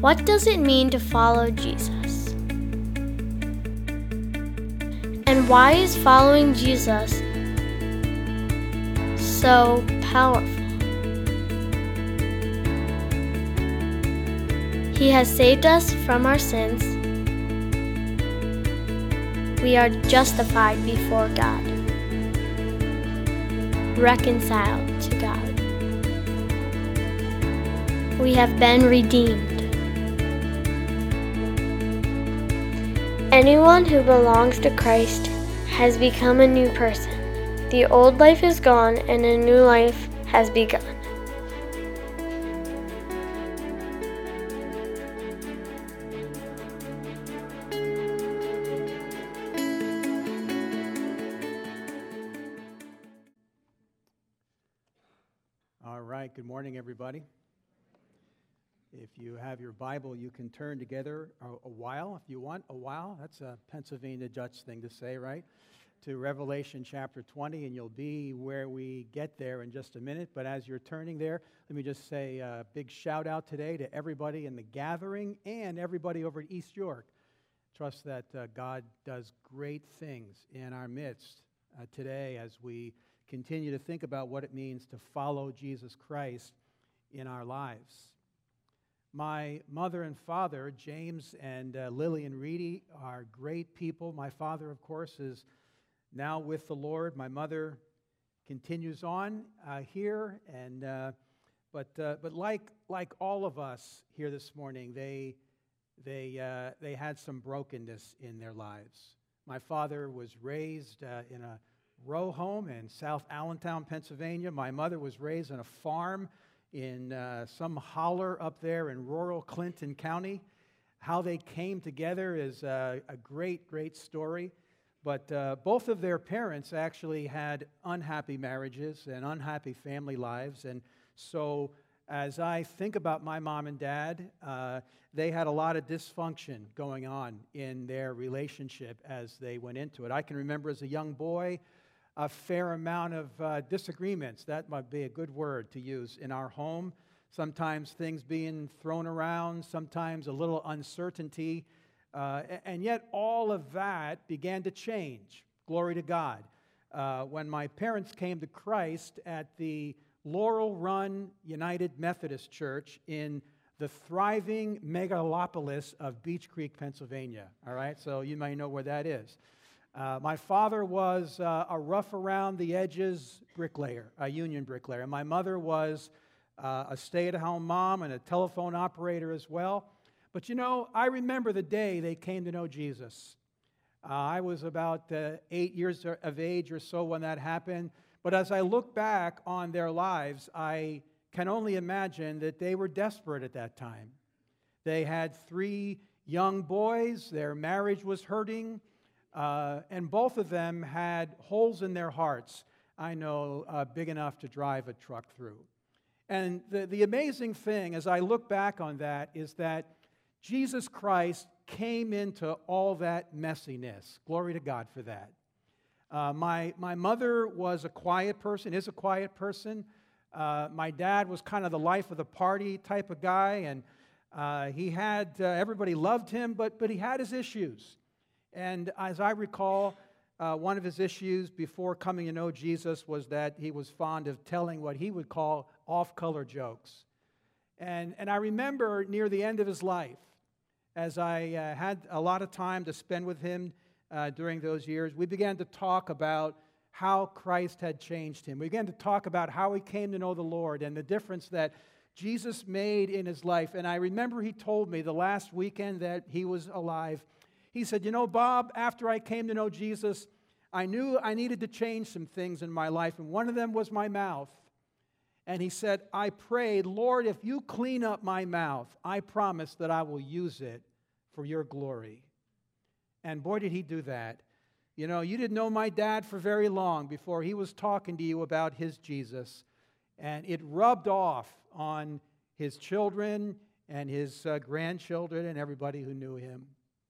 What does it mean to follow Jesus? And why is following Jesus so powerful? He has saved us from our sins. We are justified before God, reconciled to God. We have been redeemed. Anyone who belongs to Christ has become a new person. The old life is gone and a new life has begun. All right, good morning, everybody. If you have your Bible, you can turn together a while, if you want, a while. That's a Pennsylvania Dutch thing to say, right? To Revelation chapter 20, and you'll be where we get there in just a minute. But as you're turning there, let me just say a big shout out today to everybody in the gathering and everybody over at East York. Trust that God does great things in our midst today as we continue to think about what it means to follow Jesus Christ in our lives. My mother and father, James and Lillian Reedy, are great people. My father, of course, is now with the Lord. My mother continues on here, and but like all of us here this morning, they had some brokenness in their lives. My father was raised in a row home in South Allentown, Pennsylvania. My mother was raised on a farm in some holler up there in rural Clinton County. How they came together is a great story. But both of their parents actually had unhappy marriages and unhappy family lives. And so as I think about my mom and dad, they had a lot of dysfunction going on in their relationship as they went into it. I can remember as a young boy, a fair amount of disagreements. That might be a good word to use in our home. Sometimes things being thrown around, sometimes a little uncertainty. And yet all of that began to change. Glory to God. When my parents came to Christ at the Laurel Run United Methodist Church in the thriving megalopolis of Beech Creek, Pennsylvania. All right, so you may know where that is. My father was a rough-around-the-edges bricklayer, a union bricklayer. And my mother was a stay-at-home mom and a telephone operator as well. But you know, I remember the day they came to know Jesus. I was about 8 years of age or so when that happened. But as I look back on their lives, I can only imagine that they were desperate at that time. They had 3 young boys. Their marriage was hurting. And both of them had holes in their hearts, I know, big enough to drive a truck through. And the amazing thing, as I look back on that, is that Jesus Christ came into all that messiness. Glory to God for that. My mother was a quiet person, is a quiet person. My dad was kind of the life of the party type of guy, and he had, everybody loved him, but he had his issues. And as I recall, one of his issues before coming to know Jesus was that he was fond of telling what he would call off-color jokes. And I remember near the end of his life, as I had a lot of time to spend with him during those years, we began to talk about how Christ had changed him. We began to talk about how he came to know the Lord and the difference that Jesus made in his life. And I remember he told me the last weekend that he was alive, he said, you know, Bob, after I came to know Jesus, I knew I needed to change some things in my life, and one of them was my mouth. And he said, I prayed, Lord, if you clean up my mouth, I promise that I will use it for your glory. And boy, did he do that. You know, you didn't know my dad for very long before he was talking to you about his Jesus. And it rubbed off on his children and his grandchildren and everybody who knew him.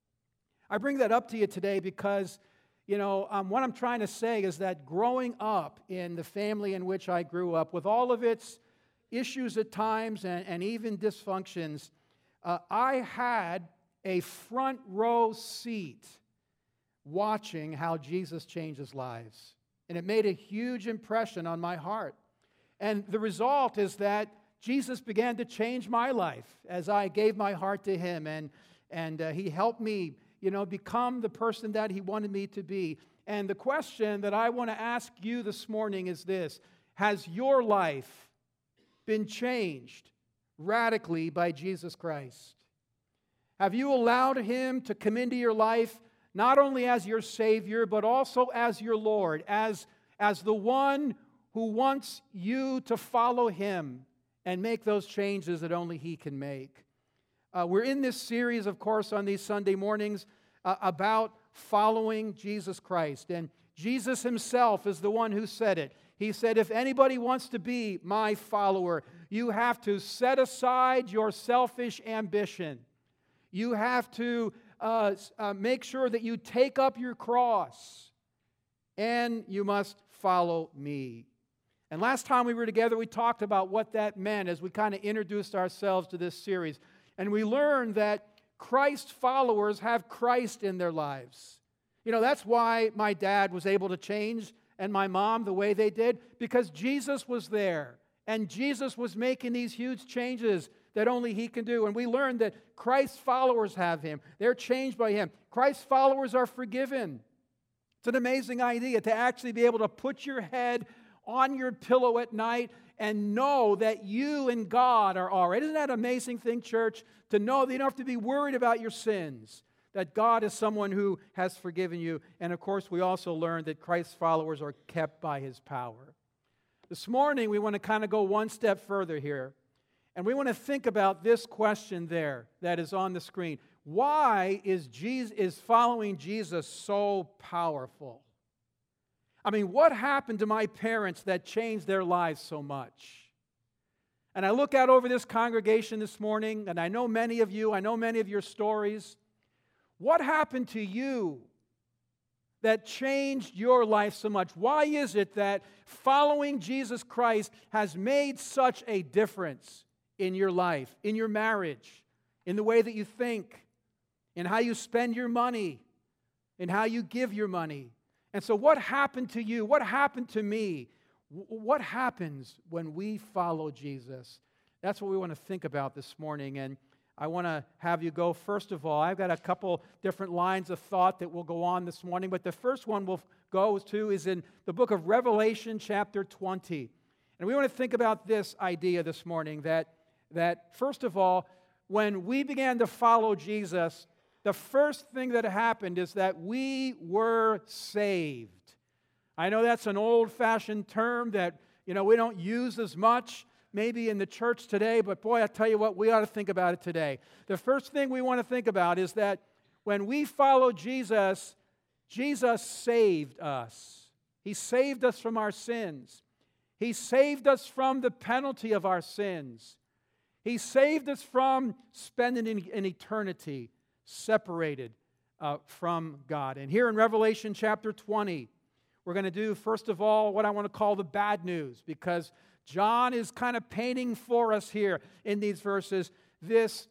I bring that up to you today because, you know, what I'm trying to say is that growing up in the family in which I grew up, with all of its issues at times and even dysfunctions, I had a front row seat watching how Jesus changes lives. And it made a huge impression on my heart. And the result is that Jesus began to change my life as I gave my heart to Him. And He helped me, become the person that He wanted me to be. And the question that I want to ask you this morning is this: has your life been changed radically by Jesus Christ? Have you allowed Him to come into your life not only as your Savior, but also as your Lord, as the one who wants you to follow Him and make those changes that only He can make? We're in this series, of course, on these Sunday mornings about following Jesus Christ. And Jesus Himself is the one who said it. He said, if anybody wants to be my follower, you have to set aside your selfish ambition. You have to make sure that you take up your cross, and you must follow me. And last time we were together, we talked about what that meant as we kind of introduced ourselves to this series. And we learned that Christ followers have Christ in their lives. That's why my dad was able to change and my mom the way they did, because Jesus was there. And Jesus was making these huge changes that only He can do. And we learned that Christ's followers have Him. They're changed by Him. Christ's followers are forgiven. It's an amazing idea to actually be able to put your head on your pillow at night and know that you and God are all right. Isn't that an amazing thing, church? To know that you don't have to be worried about your sins, that God is someone who has forgiven you. And of course, we also learned that Christ's followers are kept by His power. This morning, we want to kind of go one step further here. And we want to think about this question there that is on the screen. Why is following Jesus so powerful? I mean, what happened to my parents that changed their lives so much? And I look out over this congregation this morning, and I know many of you, I know many of your stories. What happened to you that changed your life so much? Why is it that following Jesus Christ has made such a difference in your life, in your marriage, in the way that you think, in how you spend your money, in how you give your money? And so what happened to you? What happened to me? What happens when we follow Jesus? That's what we want to think about this morning. And I want to have you go, first of all, I've got a couple different lines of thought that will go on this morning. But the first one we'll go to is in the book of Revelation chapter 20. And we want to think about this idea this morning that first of all, when we began to follow Jesus, the first thing that happened is that we were saved. I know that's an old-fashioned term that, we don't use as much maybe in the church today, but boy, I tell you what, we ought to think about it today. The first thing we want to think about is that when we follow Jesus, Jesus saved us. He saved us from our sins. He saved us from the penalty of our sins. He saved us from spending an eternity separated from God. And here in Revelation chapter 20, we're going to do, first of all, what I want to call the bad news, because John is kind of painting for us here in these verses this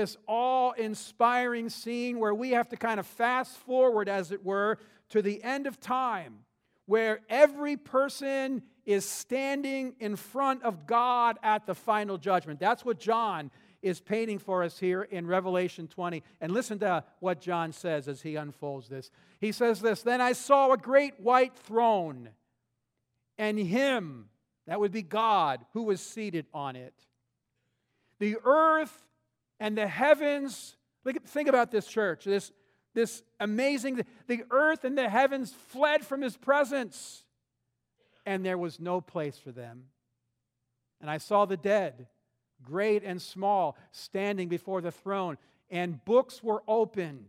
awe-inspiring scene where we have to kind of fast forward, as it were, to the end of time, where every person is standing in front of God at the final judgment. That's what John is painting for us here in Revelation 20. And listen to what John says as he unfolds this. He says this: "Then I saw a great white throne, and Him," that would be God, "who was seated on it. The earth and the heavens," think about this, church, this amazing, the earth and the heavens fled from His presence, and there was no place for them. And I saw the dead, great and small, standing before the throne, and books were opened.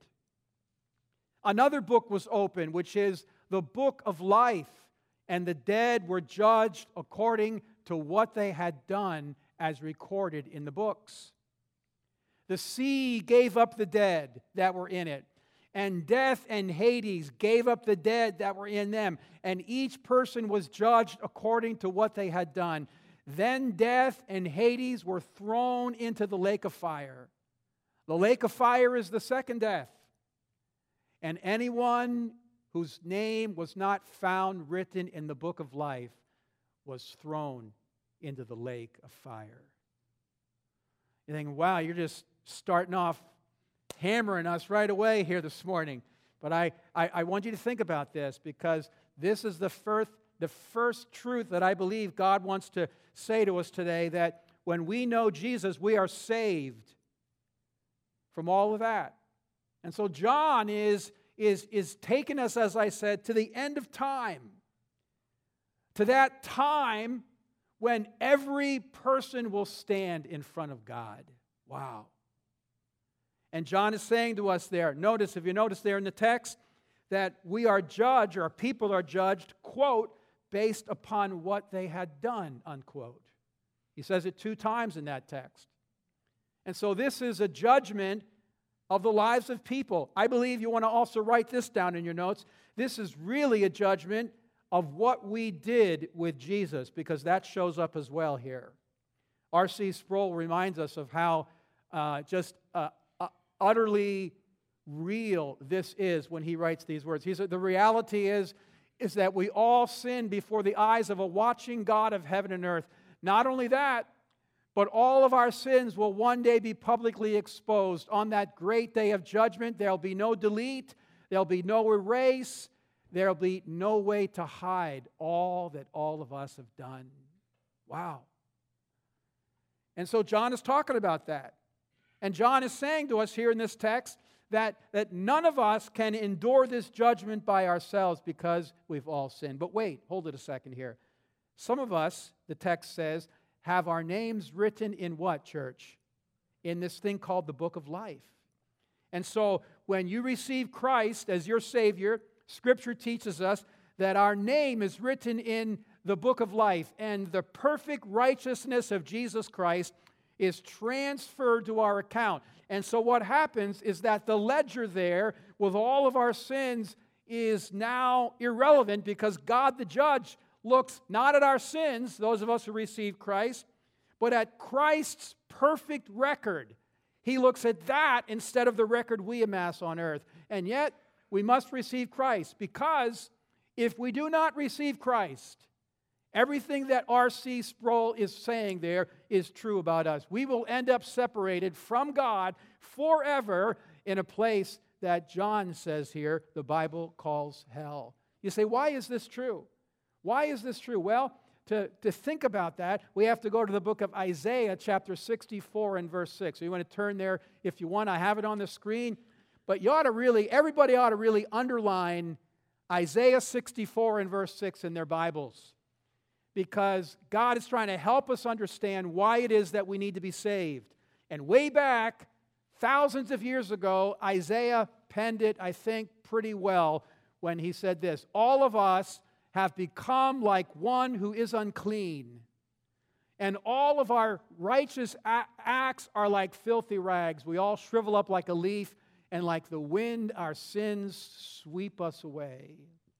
Another book was opened, which is the book of life, and the dead were judged according to what they had done as recorded in the books. The sea gave up the dead that were in it, and death and Hades gave up the dead that were in them, and each person was judged according to what they had done. Then death and Hades were thrown into the lake of fire. The lake of fire is the second death. And anyone whose name was not found written in the book of life was thrown into the lake of fire. You think, wow, you're just starting off hammering us right away here this morning. But I want you to think about this, because this is the first truth that I believe God wants to say to us today, that when we know Jesus, we are saved from all of that. And so John is taking us, as I said, to the end of time. To that time when every person will stand in front of God. Wow. And John is saying to us there, if you notice there in the text, that we are judged, or people are judged, quote, based upon what they had done, unquote. He says it 2 times in that text. And so this is a judgment of the lives of people. I believe you want to also write this down in your notes. This is really a judgment of what we did with Jesus, because that shows up as well here. R.C. Sproul reminds us of how utterly real this is when he writes these words. He said, the reality is that we all sin before the eyes of a watching God of heaven and earth. Not only that, but all of our sins will one day be publicly exposed. On that great day of judgment, there'll be no delete, there'll be no erase, there'll be no way to hide all that all of us have done. Wow. And so John is talking about that. And John is saying to us here in this text that none of us can endure this judgment by ourselves, because we've all sinned. But wait, hold it a second here. Some of us, the text says, have our names written in what, church? In this thing called the book of life. And so when you receive Christ as your Savior, Scripture teaches us that our name is written in the book of life, and the perfect righteousness of Jesus Christ is transferred to our account. And so what happens is that the ledger there with all of our sins is now irrelevant, because God the judge looks not at our sins, those of us who receive Christ, but at Christ's perfect record. He looks at that instead of the record we amass on earth. And yet, we must receive Christ, because if we do not receive Christ, everything that R.C. Sproul is saying there is true about us. We will end up separated from God forever in a place that John says here the Bible calls hell. You say, why is this true? Why is this true? Well, to think about that, we have to go to the book of Isaiah, chapter 64 and verse 6. So you want to turn there if you want. I have it on the screen. But everybody ought to really underline Isaiah 64 and verse 6 in their Bibles, because God is trying to help us understand why it is that we need to be saved. And way back, thousands of years ago, Isaiah penned it, I think, pretty well when he said this: all of us have become like one who is unclean, and all of our righteous acts are like filthy rags. We all shrivel up like a leaf, and like the wind, our sins sweep us away.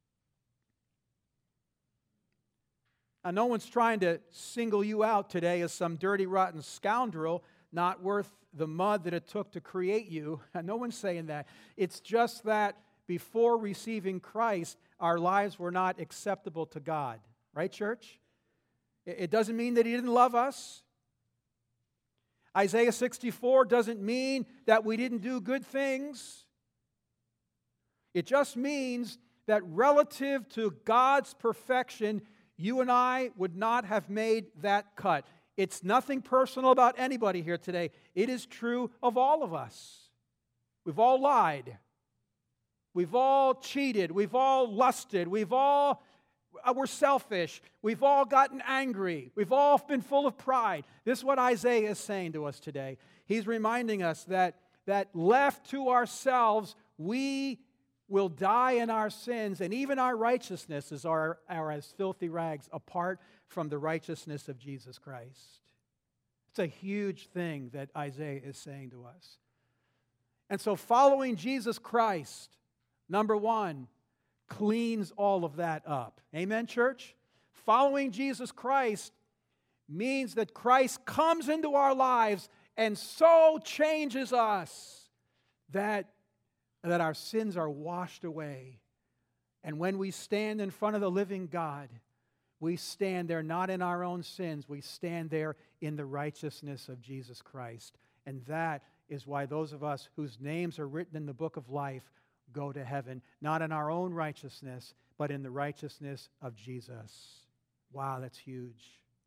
Now, no one's trying to single you out today as some dirty, rotten scoundrel not worth the mud that it took to create you. No one's saying that. It's just that before receiving Christ, our lives were not acceptable to God. Right, church? It doesn't mean that He didn't love us. Isaiah 64 doesn't mean that we didn't do good things. It just means that relative to God's perfection, you and I would not have made that cut. It's nothing personal about anybody here today. It is true of all of us. We've all lied. We've all cheated. We've all lusted. We're selfish. We've all gotten angry. We've all been full of pride. This is what Isaiah is saying to us today. He's reminding us that left to ourselves, we will die in our sins, and even our righteousnesses are as filthy rags apart from the righteousness of Jesus Christ. It's a huge thing that Isaiah is saying to us. And so following Jesus Christ, number one, cleans all of that up. Amen, church? Following Jesus Christ means that Christ comes into our lives and so changes us that our sins are washed away. And when we stand in front of the living God, we stand there not in our own sins, we stand there in the righteousness of Jesus Christ. And that is why those of us whose names are written in the book of life go to heaven, not in our own righteousness, but in the righteousness of Jesus. Wow, that's huge.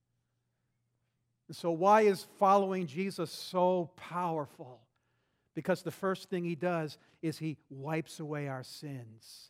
So why is following Jesus so powerful? Because the first thing He does is He wipes away our sins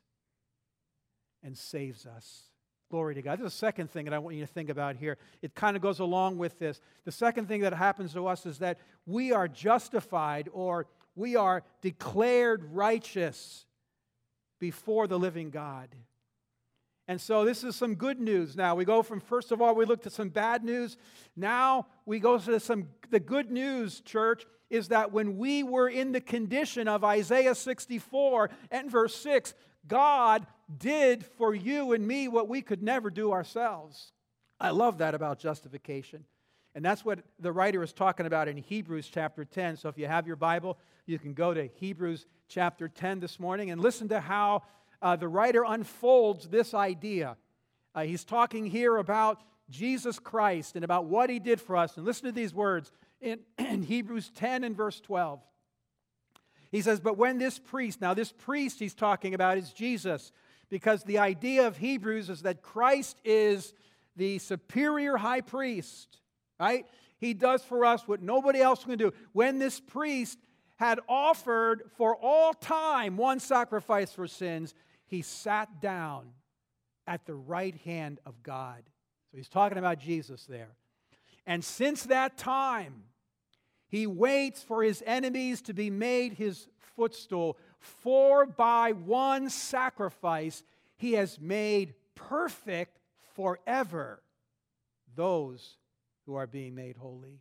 and saves us. Glory to God. There's a second thing that I want you to think about here. It kind of goes along with this. The second thing that happens to us is that we are justified, or we are declared righteous before the living God. And so this is some good news. Now we go from, first of all, we looked at some bad news. Now we go to the good news, church, is that when we were in the condition of Isaiah 64 and verse 6, God did for you and me what we could never do ourselves. I love that about justification. And that's what the writer is talking about in Hebrews chapter 10. So if you have your Bible, you can go to Hebrews chapter 10 this morning and listen to how the writer unfolds this idea. He's talking here about Jesus Christ and about what He did for us. And listen to these words in Hebrews 10 and verse 12. He says, but when this priest, now this priest he's talking about is Jesus, because the idea of Hebrews is that Christ is the superior high priest, right? He does for us what nobody else can do. When this priest had offered for all time one sacrifice for sins, He sat down at the right hand of God. So he's talking about Jesus there. And since that time, He waits for His enemies to be made His footstool. For by one sacrifice He has made perfect forever those who are being made holy.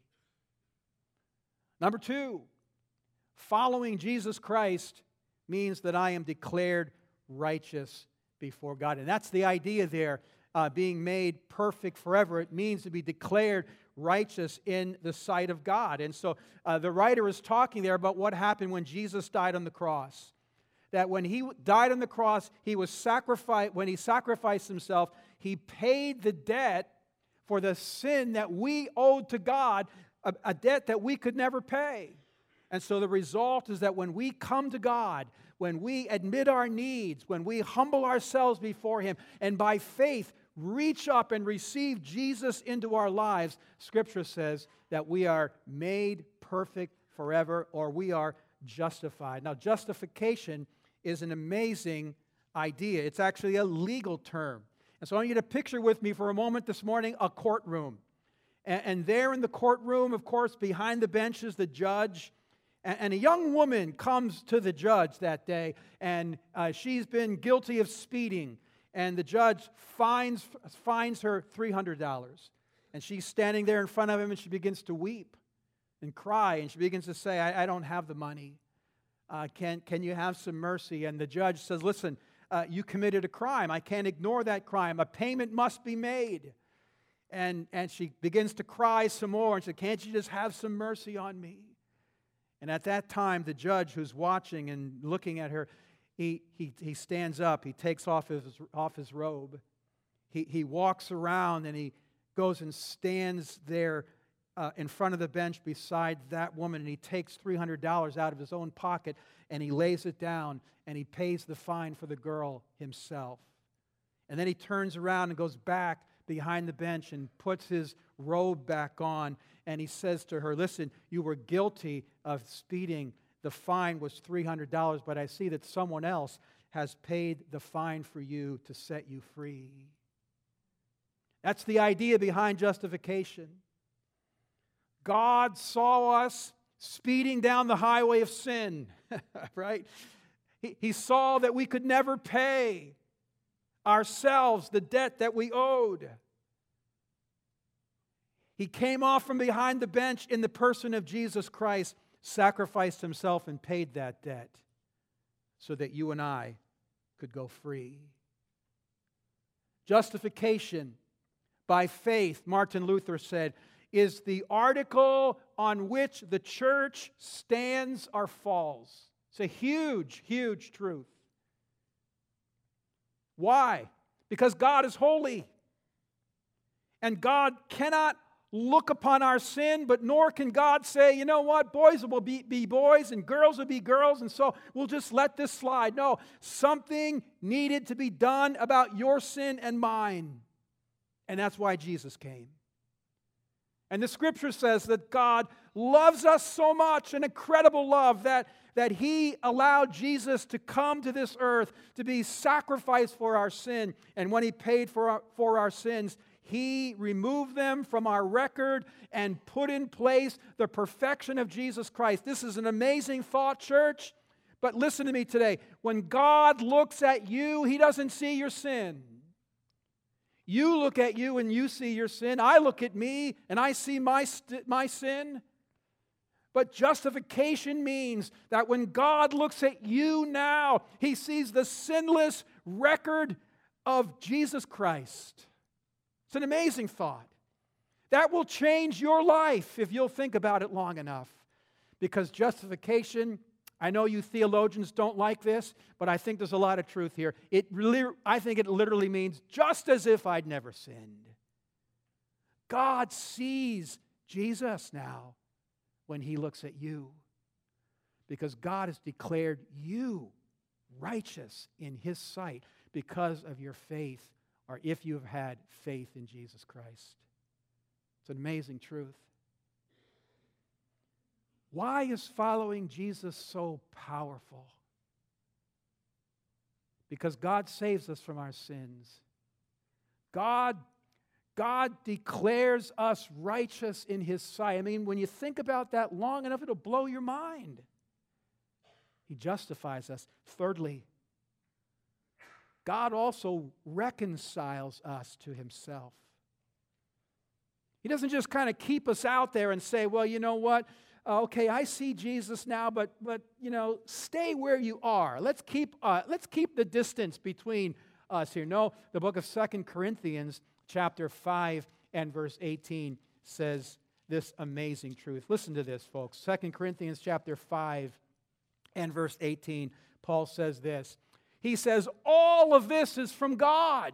Number two, following Jesus Christ means that I am declared righteous before God. And that's the idea there, being made perfect forever. It means to be declared righteous in the sight of God. And so the writer is talking there about what happened when Jesus died on the cross. That when He died on the cross, He was sacrificed. When He sacrificed Himself, He paid the debt for the sin that we owed to God, a debt that we could never pay. And so the result is that when we come to God, when we admit our needs, when we humble ourselves before Him, and by faith reach up and receive Jesus into our lives, Scripture says that we are made perfect forever, or we are justified. Now, justification is an amazing idea. It's actually a legal term. And so I want you to picture with me for a moment this morning a courtroom. And there in the courtroom, of course, behind the bench is the judge. And a young woman comes to the judge that day, and she's been guilty of speeding. And the judge fines her $300. And she's standing there in front of him, and she begins to weep and cry. And she begins to say, I don't have the money. Can you have some mercy? And the judge says, listen, you committed a crime. I can't ignore that crime. A payment must be made. And she begins to cry some more and said, can't you just have some mercy on me? And at that time, the judge who's watching and looking at her, he stands up. He takes off his robe. He walks around and he goes and stands there in front of the bench beside that woman, and he takes $300 out of his own pocket and he lays it down and he pays the fine for the girl himself. And then he turns around and goes back behind the bench and puts his robe back on, and he says to her, listen, you were guilty of speeding. The fine was $300, but I see that someone else has paid the fine for you to set you free. That's the idea behind justification. God saw us speeding down the highway of sin, right? He saw that we could never pay ourselves the debt that we owed. He came off from behind the bench in the person of Jesus Christ, sacrificed Himself and paid that debt so that you and I could go free. Justification by faith, Martin Luther said, is the article on which the church stands or falls. It's a huge, huge truth. Why? Because God is holy. And God cannot look upon our sin, but nor can God say, you know what, boys will be boys and girls will be girls, and so we'll just let this slide. No, something needed to be done about your sin and mine. And that's why Jesus came. And the Scripture says that God loves us so much, an incredible love, that He allowed Jesus to come to this earth to be sacrificed for our sin. And when He paid for our sins, He removed them from our record and put in place the perfection of Jesus Christ. This is an amazing thought, church. But listen to me today. When God looks at you, He doesn't see your sin. You look at you and you see your sin. I look at me and I see my sin. But justification means that when God looks at you now, He sees the sinless record of Jesus Christ. It's an amazing thought. That will change your life if you'll think about it long enough. Because justification, I know you theologians don't like this, but I think there's a lot of truth here. I think it literally means just as if I'd never sinned. God sees Jesus now when He looks at you, because God has declared you righteous in His sight because of your faith, or if you have had faith in Jesus Christ. It's an amazing truth. Why is following Jesus so powerful? Because God saves us from our sins. God declares us righteous in His sight. I mean, when you think about that long enough, it'll blow your mind. He justifies us. Thirdly, God also reconciles us to Himself. He doesn't just kind of keep us out there and say, well, you know what? Okay, I see Jesus now, but you know, stay where you are. Let's keep the distance between us here. No, the book of 2 Corinthians chapter 5 and verse 18 says this amazing truth. Listen to this, folks. 2 Corinthians chapter 5 and verse 18, Paul says this. He says, all of this is from God.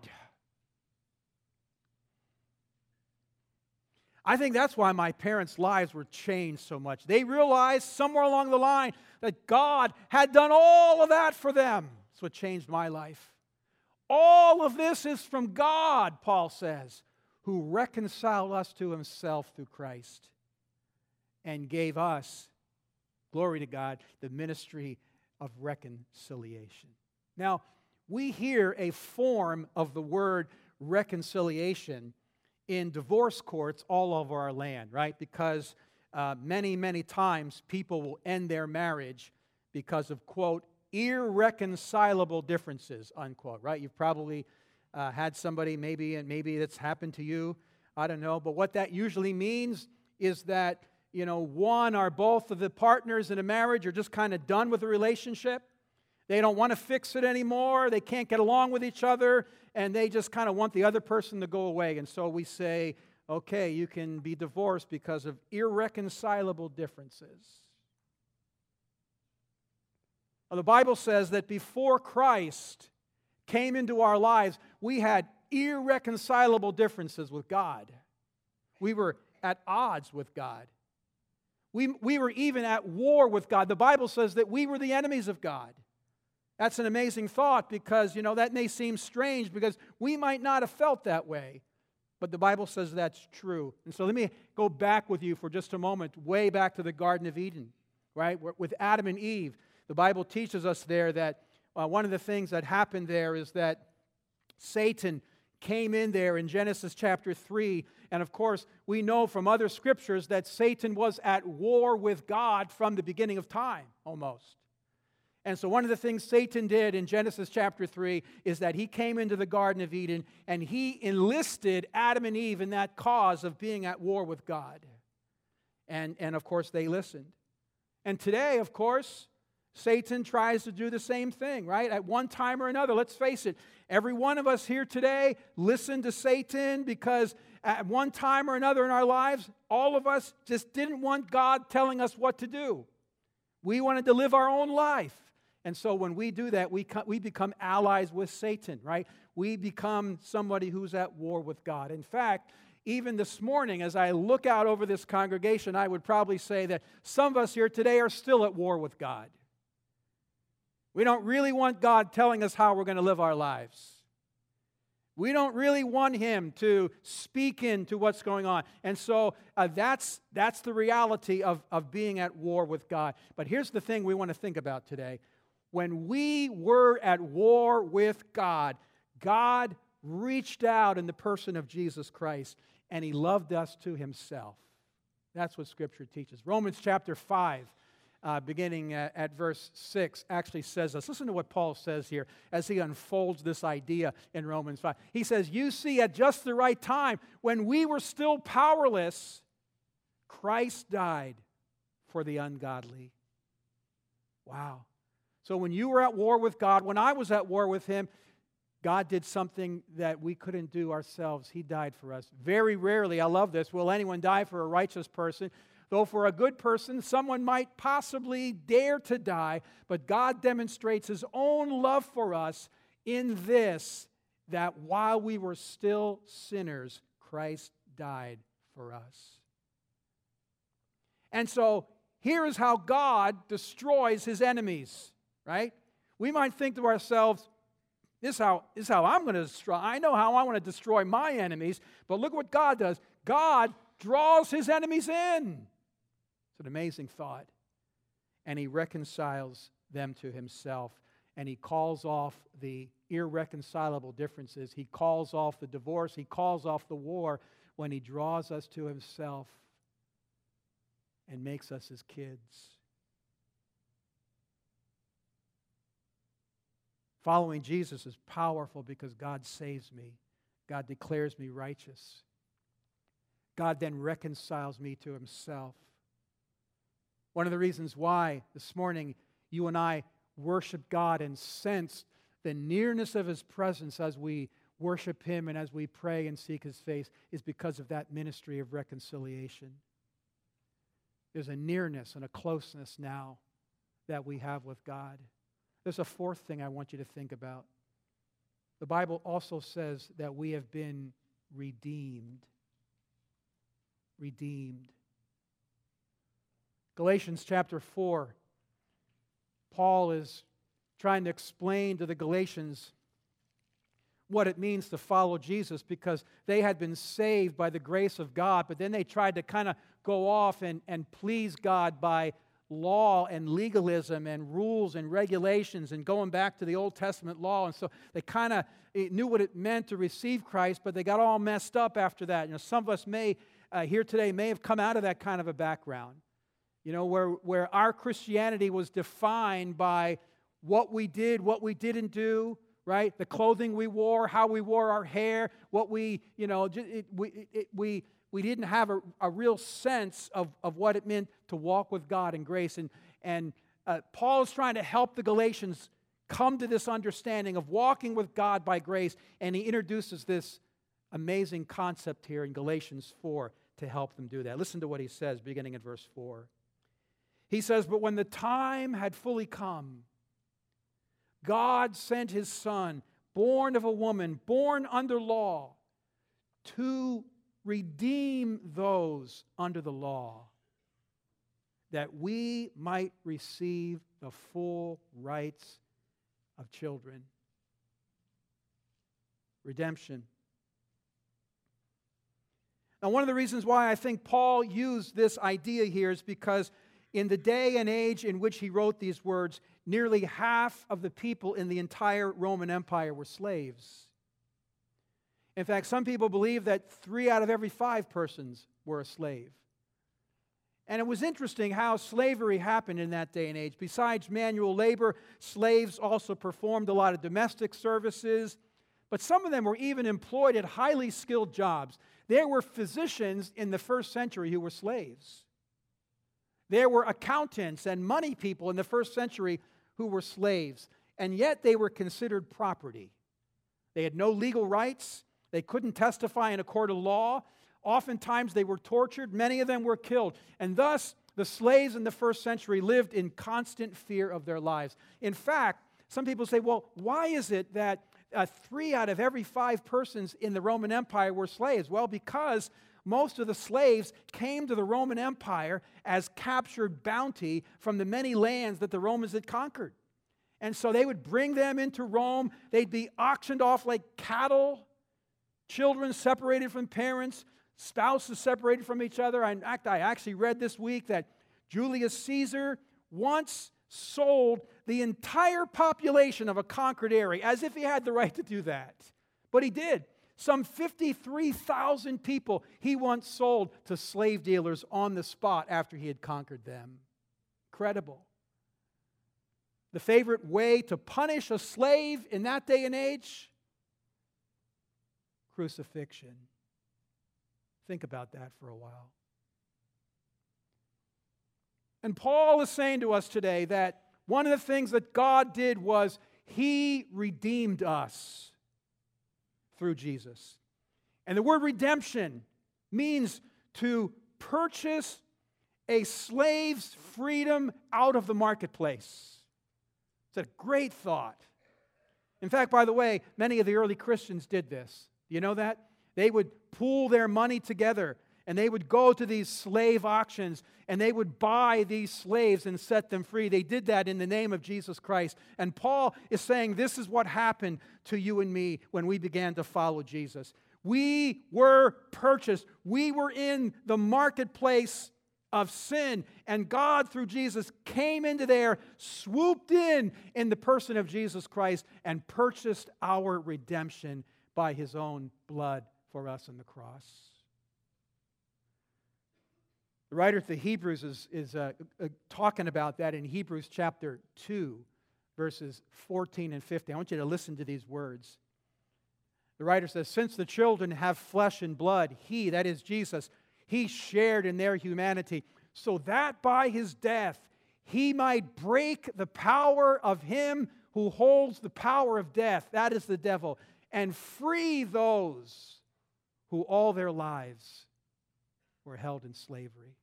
I think that's why my parents' lives were changed so much. They realized somewhere along the line that God had done all of that for them. That's what changed my life. All of this is from God, Paul says, who reconciled us to Himself through Christ and gave us, glory to God, the ministry of reconciliation. Now, we hear a form of the word reconciliation in divorce courts all over our land, right? Because many, many times people will end their marriage because of, quote, irreconcilable differences, unquote, right? You've probably had somebody, maybe that's happened to you, I don't know. But what that usually means is that, you know, one or both of the partners in a marriage are just kind of done with the relationship. They don't want to fix it anymore. They can't get along with each other, and they just kind of want the other person to go away. And so we say, okay, you can be divorced because of irreconcilable differences. Well, the Bible says that before Christ came into our lives, we had irreconcilable differences with God. We were at odds with God. We were even at war with God. The Bible says that we were the enemies of God. That's an amazing thought because, you know, that may seem strange because we might not have felt that way. But the Bible says that's true. And so let me go back with you for just a moment, way back to the Garden of Eden, right? With Adam and Eve. The Bible teaches us there that one of the things that happened there is that Satan came in there in Genesis chapter 3. And of course, we know from other scriptures that Satan was at war with God from the beginning of time, almost. And so one of the things Satan did in Genesis chapter 3 is that he came into the Garden of Eden and he enlisted Adam and Eve in that cause of being at war with God. And of course, they listened. And today, of course, Satan tries to do the same thing, right? At one time or another, let's face it, every one of us here today listened to Satan because at one time or another in our lives, all of us just didn't want God telling us what to do. We wanted to live our own life. And so when we do that, we become allies with Satan, right? We become somebody who's at war with God. In fact, even this morning, as I look out over this congregation, I would probably say that some of us here today are still at war with God. We don't really want God telling us how we're going to live our lives. We don't really want Him to speak into what's going on. And so that's the reality of being at war with God. But here's the thing we want to think about today. When we were at war with God, God reached out in the person of Jesus Christ, and He loved us to Himself. That's what Scripture teaches. Romans chapter 5. Beginning at verse 6, actually says this. Listen to what Paul says here as he unfolds this idea in Romans 5. He says, "You see, at just the right time, when we were still powerless, Christ died for the ungodly." Wow. So when you were at war with God, when I was at war with Him, God did something that we couldn't do ourselves. He died for us. Very rarely, I love this, will anyone die for a righteous person. Though for a good person, someone might possibly dare to die, but God demonstrates His own love for us in this, that while we were still sinners, Christ died for us. And so, here is how God destroys His enemies, right? We might think to ourselves, this is how I'm going to destroy. I know how I want to destroy my enemies, but look what God does. God draws His enemies in. An amazing thought. And He reconciles them to Himself. And He calls off the irreconcilable differences. He calls off the divorce. He calls off the war when He draws us to Himself and makes us His kids. Following Jesus is powerful because God saves me. God declares me righteous. God then reconciles me to Himself. One of the reasons why this morning you and I worship God and sense the nearness of His presence as we worship Him and as we pray and seek His face is because of that ministry of reconciliation. There's a nearness and a closeness now that we have with God. There's a fourth thing I want you to think about. The Bible also says that we have been redeemed. Redeemed. Galatians chapter 4, Paul is trying to explain to the Galatians what it means to follow Jesus because they had been saved by the grace of God, but then they tried to kind of go off and please God by law and legalism and rules and regulations and going back to the Old Testament law. And so they kind of knew what it meant to receive Christ, but they got all messed up after that. You know, some of us here today may have come out of that kind of a background. You know, where our Christianity was defined by what we did, what we didn't do, right? The clothing we wore, how we wore our hair, what we didn't have a real sense of what it meant to walk with God in grace. And Paul is trying to help the Galatians come to this understanding of walking with God by grace, and he introduces this amazing concept here in Galatians 4 to help them do that. Listen to what he says, beginning in verse 4. He says, "But when the time had fully come, God sent His Son, born of a woman, born under law, to redeem those under the law, that we might receive the full rights of children." Redemption. Now, one of the reasons why I think Paul used this idea here is because in the day and age in which he wrote these words, nearly half of the people in the entire Roman Empire were slaves. In fact, some people believe that 3 out of every 5 persons were a slave. And it was interesting how slavery happened in that day and age. Besides manual labor, slaves also performed a lot of domestic services, but some of them were even employed at highly skilled jobs. There were physicians in the first century who were slaves. There were accountants and money people in the first century who were slaves, and yet they were considered property. They had no legal rights. They couldn't testify in a court of law. Oftentimes they were tortured. Many of them were killed. And thus, the slaves in the first century lived in constant fear of their lives. In fact, some people say, well, why is it that 3 out of every 5 persons in the Roman Empire were slaves? Well, because most of the slaves came to the Roman Empire as captured bounty from the many lands that the Romans had conquered. And so they would bring them into Rome. They'd be auctioned off like cattle, children separated from parents, spouses separated from each other. In fact, I actually read this week that Julius Caesar once sold the entire population of a conquered area, as if he had the right to do that. But he did. Some 53,000 people he once sold to slave dealers on the spot after he had conquered them. Incredible. The favorite way to punish a slave in that day and age? Crucifixion. Think about that for a while. And Paul is saying to us today that one of the things that God did was He redeemed us through Jesus. And the word redemption means to purchase a slave's freedom out of the marketplace. It's a great thought. In fact, by the way, many of the early Christians did this. Do you know that? They would pool their money together and they would go to these slave auctions and they would buy these slaves and set them free. They did that in the name of Jesus Christ. And Paul is saying this is what happened to you and me when we began to follow Jesus. We were purchased. We were in the marketplace of sin, and God, through Jesus, came into there, swooped in the person of Jesus Christ, and purchased our redemption by His own blood for us on the cross. The writer of the Hebrews is talking about that in Hebrews chapter 2, verses 14 and 15. I want you to listen to these words. The writer says, "Since the children have flesh and blood, He, that is Jesus, He shared in their humanity, so that by His death He might break the power of him who holds the power of death, that is the devil, and free those who all their lives were held in slavery."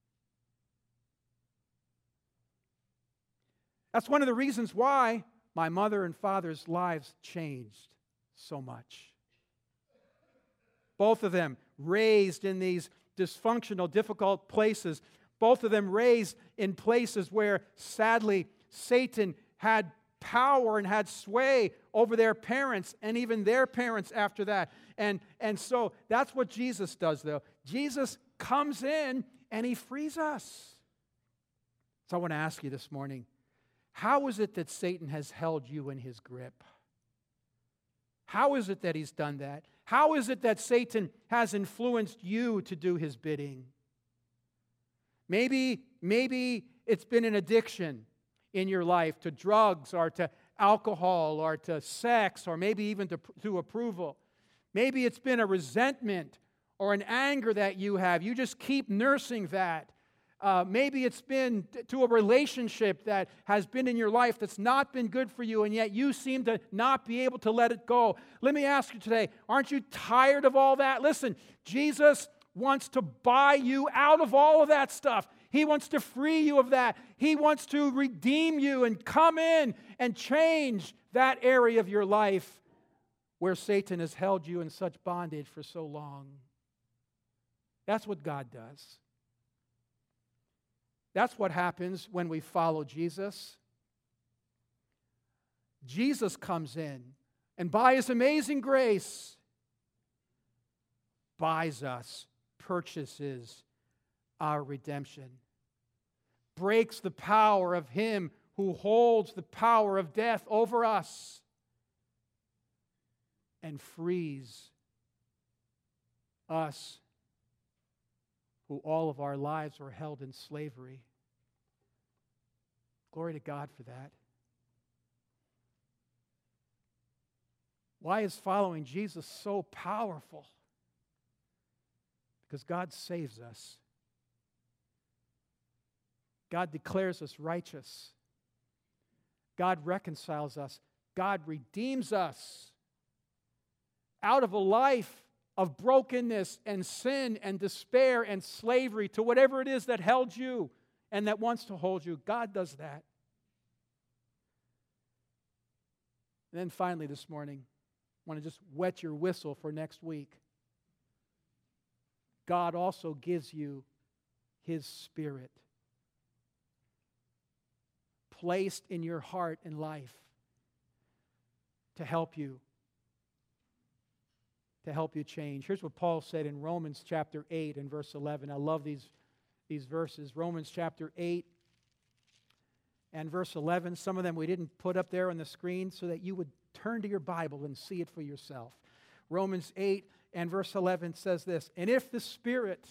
That's one of the reasons why my mother and father's lives changed so much. Both of them raised in these dysfunctional, difficult places. Both of them raised in places where, sadly, Satan had power and had sway over their parents and even their parents after that. And so that's what Jesus does, though. Jesus comes in and He frees us. So I want to ask you this morning, how is it that Satan has held you in his grip? How is it that he's done that? How is it that Satan has influenced you to do his bidding? Maybe it's been an addiction in your life to drugs or to alcohol or to sex or maybe even to approval. Maybe it's been a resentment or an anger that you have. You just keep nursing that. Maybe it's been to a relationship that has been in your life that's not been good for you, and yet you seem to not be able to let it go. Let me ask you today, aren't you tired of all that? Listen, Jesus wants to buy you out of all of that stuff. He wants to free you of that. He wants to redeem you and come in and change that area of your life where Satan has held you in such bondage for so long. That's what God does. That's what happens when we follow Jesus. Jesus comes in and by His amazing grace buys us, purchases our redemption, breaks the power of Him who holds the power of death over us, and frees us who all of our lives were held in slavery. Glory to God for that. Why is following Jesus so powerful? Because God saves us. God declares us righteous. God reconciles us. God redeems us out of a life of brokenness and sin and despair and slavery to whatever it is that held you and that wants to hold you. God does that. And then finally this morning, I want to just wet your whistle for next week. God also gives you His Spirit placed in your heart and life to help you change. Here's what Paul said in Romans chapter 8 and verse 11. I love these verses. Romans chapter 8 and verse 11. Some of them we didn't put up there on the screen so that you would turn to your Bible and see it for yourself. Romans 8 and verse 11 says this, And if the Spirit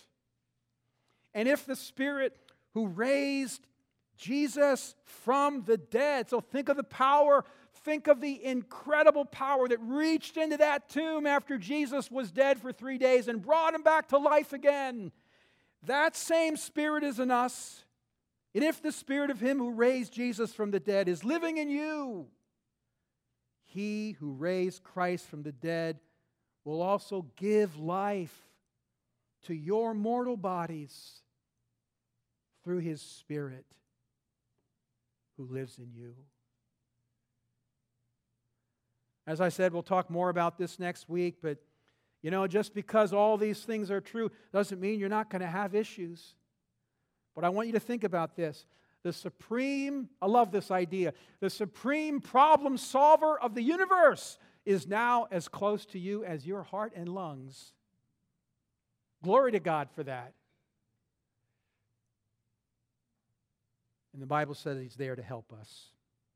who raised Jesus from the dead. So think of the power, think of the incredible power that reached into that tomb after Jesus was dead for 3 days and brought him back to life again. That same Spirit is in us. And if the Spirit of Him who raised Jesus from the dead is living in you, He who raised Christ from the dead will also give life to your mortal bodies through His Spirit who lives in you. As I said, we'll talk more about this next week, but just because all these things are true doesn't mean you're not going to have issues. But I want you to think about this. I love this idea, the supreme problem solver of the universe is now as close to you as your heart and lungs. Glory to God for that. And the Bible says He's there to help us.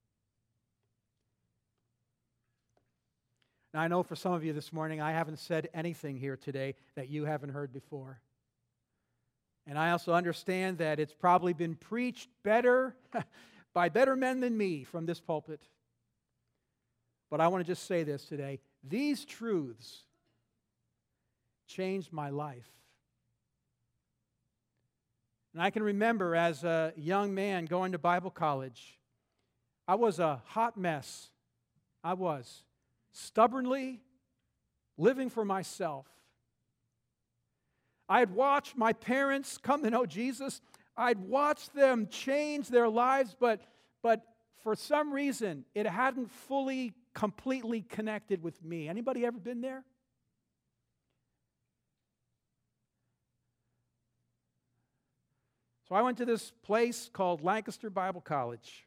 Now, I know for some of you this morning, I haven't said anything here today that you haven't heard before. And I also understand that it's probably been preached better by better men than me from this pulpit. But I want to just say this today. These truths changed my life. And I can remember as a young man going to Bible college, I was a hot mess. I was stubbornly living for myself. I had watched my parents come to know Jesus. I'd watched them change their lives, but for some reason, it hadn't fully, completely connected with me. Anybody ever been there? So I went to this place called Lancaster Bible College.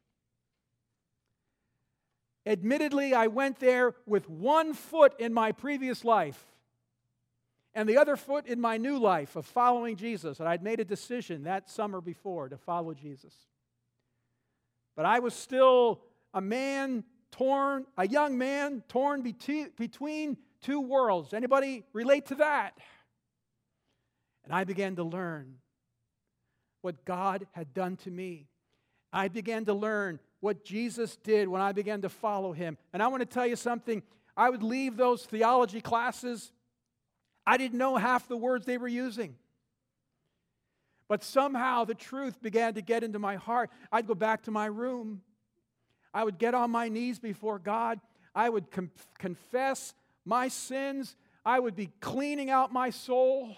Admittedly, I went there with one foot in my previous life and the other foot in my new life of following Jesus. And I'd made a decision that summer before to follow Jesus. But I was still a young man torn between two worlds. Anybody relate to that? And I began to learn what God had done to me. I began to learn what Jesus did when I began to follow Him. And I want to tell you something. I would leave those theology classes. I didn't know half the words they were using. But somehow the truth began to get into my heart. I'd go back to my room. I would get on my knees before God. I would confess my sins. I would be cleaning out my soul.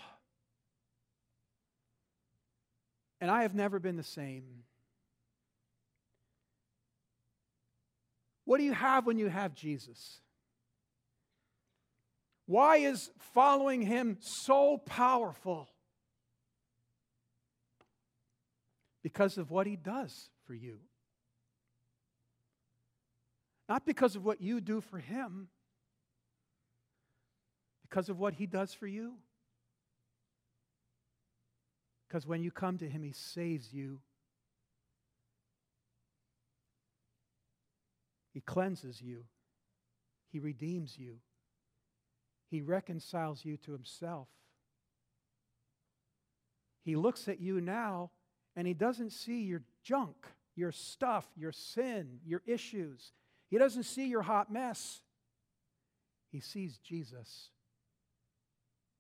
And I have never been the same. What do you have when you have Jesus? Why is following Him so powerful? Because of what He does for you. Not because of what you do for Him. Because of what He does for you. Because when you come to Him, He saves you. He cleanses you. He redeems you. He reconciles you to Himself. He looks at you now, and He doesn't see your junk, your stuff, your sin, your issues. He doesn't see your hot mess. He sees Jesus.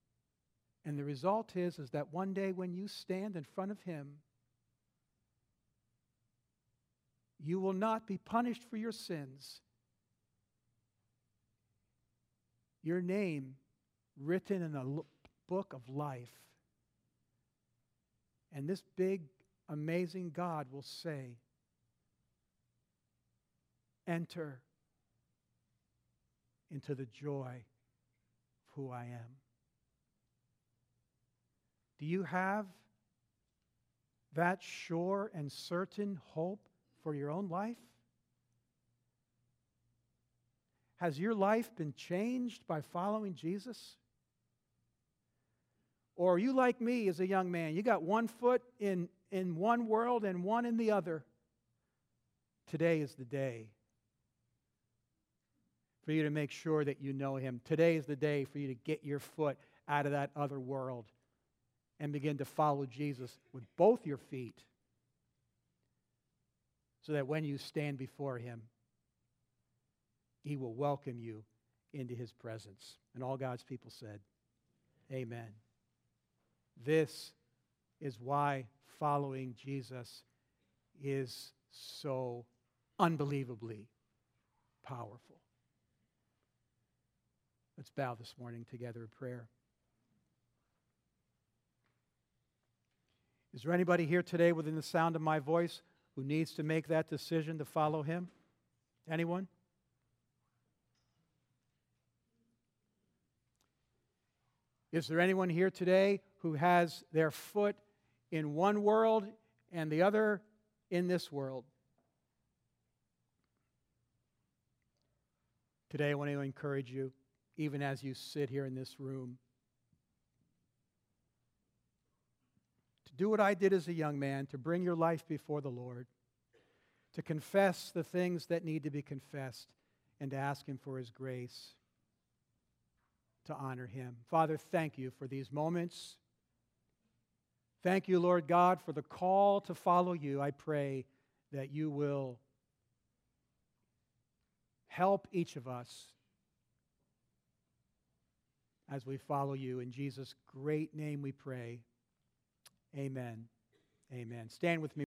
And the result is that one day when you stand in front of Him, you will not be punished for your sins. Your name written in the book of life. And this big, amazing God will say, enter into the joy of who I am. Do you have that sure and certain hope for your own life? Has your life been changed by following Jesus? Or are you like me as a young man? You got one foot in one world and one in the other. Today is the day for you to make sure that you know Him. Today is the day for you to get your foot out of that other world and begin to follow Jesus with both your feet, so that when you stand before Him, He will welcome you into His presence. And all God's people said, amen. This is why following Jesus is so unbelievably powerful. Let's bow this morning together in prayer. Is there anybody here today within the sound of my voice who needs to make that decision to follow Him? Anyone? Is there anyone here today who has their foot in one world and the other in this world? Today I want to encourage you, even as you sit here in this room, to do what I did as a young man, to bring your life before the Lord, to confess the things that need to be confessed, and to ask Him for His grace to honor Him. Father, thank You for these moments. Thank You, Lord God, for the call to follow You. I pray that You will help each of us as we follow You. In Jesus' great name we pray. Amen. Amen. Stand with me.